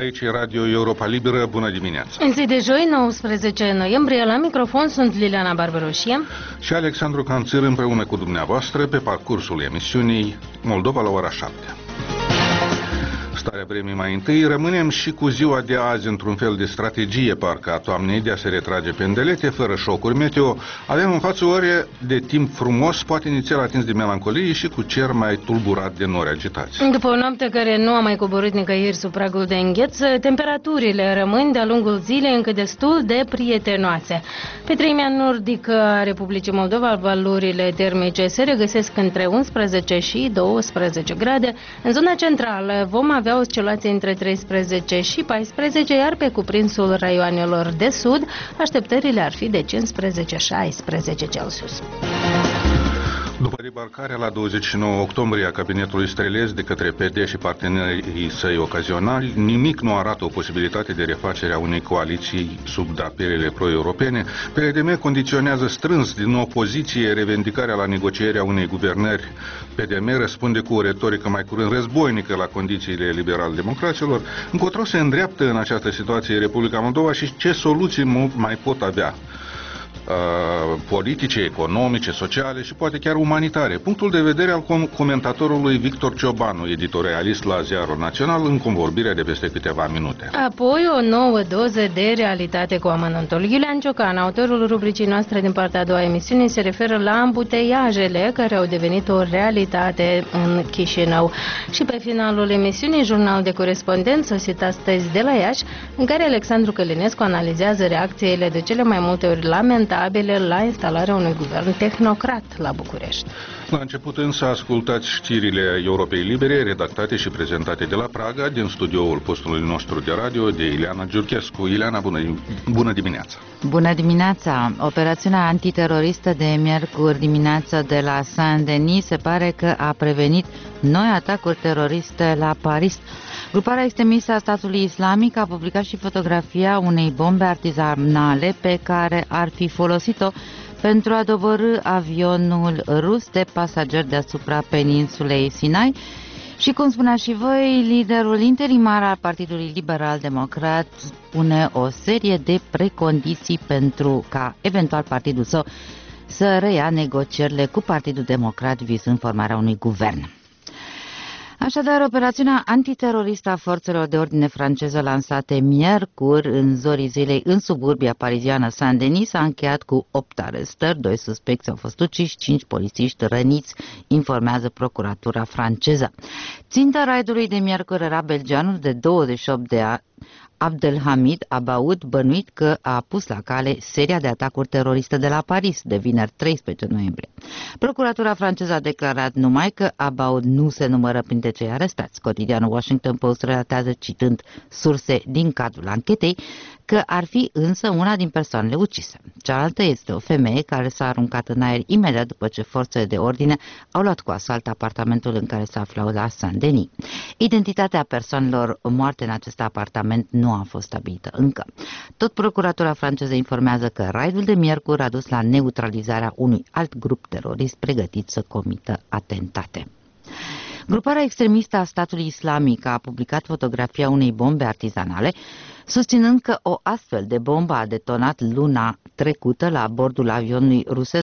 Aici e Radio Europa Liberă, bună dimineața! În zi de joi, 19 noiembrie, la microfon sunt Liliana Barbaroșie și Alexandru Canțir împreună cu dumneavoastră pe parcursul emisiunii Moldova la ora 7. Starea vremii mai întâi, rămânem și cu ziua de azi într-un fel de strategie parcă a toamnei de a se retrage pendelete, fără șocuri meteo. Avem în față ore de timp frumos, poate inițial atins de melancolie și cu cer mai tulburat de nori agitați. După o noapte care nu a mai coborât nicăieri sub pragul de îngheț, temperaturile rămân de-a lungul zilei încă destul de prietenoase. Pe treimea nordică a Republicii Moldova, valorile termice se regăsesc între 11 și 12 grade. În zona centrală vom avea oscilații între 13 și 14, iar pe cuprinsul raioanelor de sud, așteptările ar fi de 15-16 Celsius. După debarcarea la 29 octombrie a cabinetului Strelez de către PD și partenerii săi ocazionali, nimic nu arată o posibilitate de refacere a unei coaliții sub drapelele pro-europene. PDM condiționează strâns din opoziție revendicarea la negocierea unei guvernări. PDM răspunde cu o retorică mai curând războinică la condițiile liberal-democraților. Încotro se îndreaptă în această situație Republica Moldova și ce soluții mai pot avea? Politice, economice, sociale și poate chiar umanitare. Punctul de vedere al comentatorului Victor Ciobanu, editorialist la Ziarul Național, în convorbirea de peste câteva minute. Apoi o nouă doză de realitate cu amănuntul. Iulian Ciocan, autorul rubricii noastre din partea a doua emisiunii, se referă la ambuteiajele care au devenit o realitate în Chișinău. Și pe finalul emisiunii, jurnal de corespondență sosit astăzi de la Iași, în care Alexandru Călinescu analizează reacțiile de cele mai multe ori lamentabile la instalarea unui guvern tehnocrat la București. La început însă ascultați știrile Europei Libere, redactate și prezentate de la Praga, din studioul postului nostru de radio, de Ileana Giurchescu. Ileana, bună dimineața! Bună dimineața! Operațiunea antiteroristă de miercuri dimineața de la Saint-Denis se pare că a prevenit noi atacuri teroriste la Paris. Gruparea extremistă a statului islamic a publicat și fotografia unei bombe artizanale pe care ar fi folosit-o pentru a doborî avionul rus de pasageri deasupra peninsulei Sinai. Și cum spunea și voi, liderul interimar al Partidului Liberal Democrat pune o serie de precondiții pentru ca eventual partidul său să reia negocierile cu Partidul Democrat vizând formarea unui guvern. Așadar, operațiunea antiteroristă a forțelor de ordine franceză lansate miercuri în zorii zilei în suburbia pariziană Saint-Denis s-a încheiat cu 8 arestări, 2 suspecți au fost uciși, 5 polițiști răniți, informează procuratura franceză. Ținta raidului de miercuri era belgianul de 28 de ani, Abdelhamid Abaoud, bănuit că a pus la cale seria de atacuri teroriste de la Paris de vineri 13 noiembrie. Procuratura franceză a declarat numai că Abaoud nu se numără printre cei arestați. Cotidianul Washington Post relatează, citând surse din cadrul anchetei, că ar fi însă una din persoanele ucise. Cealaltă este o femeie care s-a aruncat în aer imediat după ce forțele de ordine au luat cu asalt apartamentul în care se aflau la Saint-Denis. Identitatea persoanelor moarte în acest apartament nu a fost stabilită încă. Tot procuratura franceză informează că raidul de miercuri a dus la neutralizarea unui alt grup terorist pregătit să comită atentate. Gruparea extremistă a statului islamic a publicat fotografia unei bombe artizanale, susținând că o astfel de bombă a detonat luna trecută la bordul avionului rusesc